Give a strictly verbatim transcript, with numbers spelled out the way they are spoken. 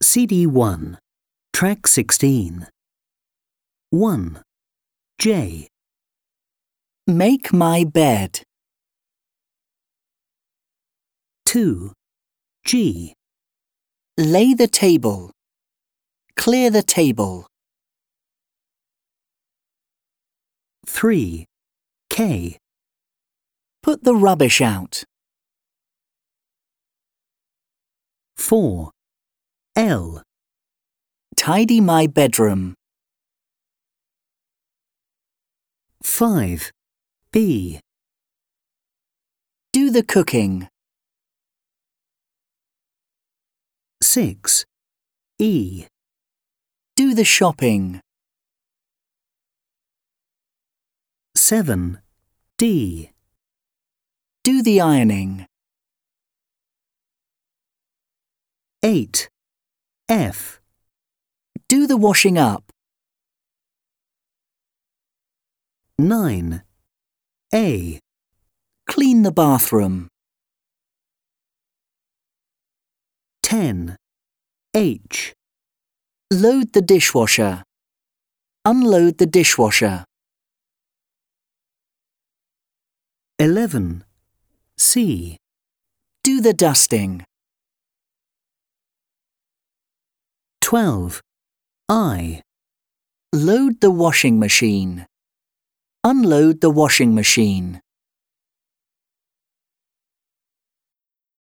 C D one, Track sixteen. one. J. Make my bed. two. G. Lay the table. Clear the table. three. K. Put the rubbish out. four. L. Tidy my bedroom. five. B. Do the cooking. six. E. Do the shopping. seven. D. Do the ironing. eight. F. Do the washing up. nine. A. Clean the bathroom. ten. H. Load the dishwasher. Unload the dishwasher. eleven. C. Do the dusting. twelve. I. Load the washing machine. Unload the washing machine.